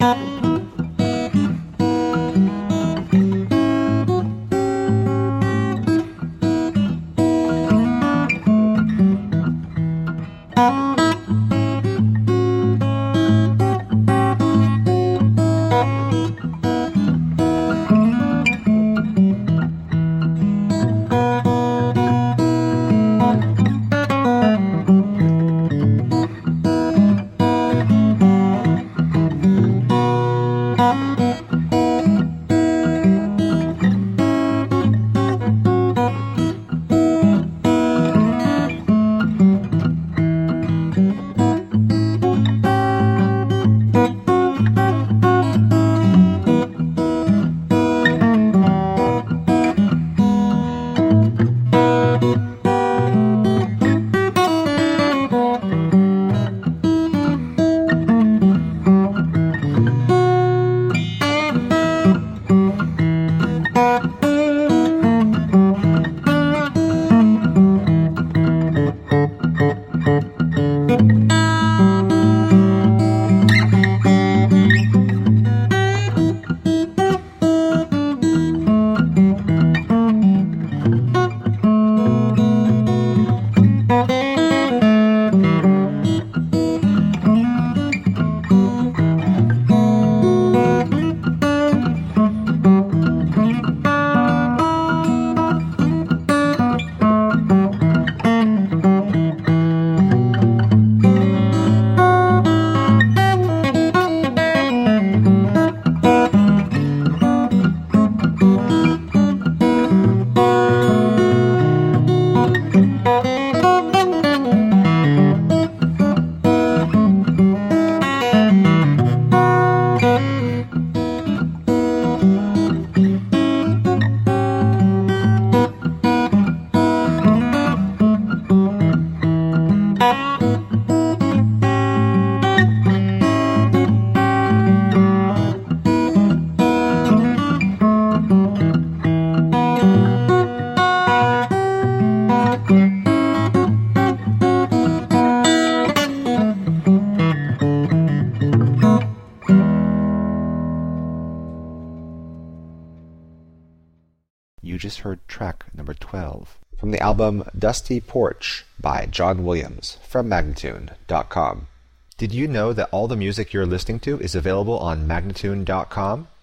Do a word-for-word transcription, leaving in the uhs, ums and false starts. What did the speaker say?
You just heard track number twelve from the album Dusty Porch by John Williams from Magnatune dot com. Did you know that all the music you're listening to is available on Magnatune dot com?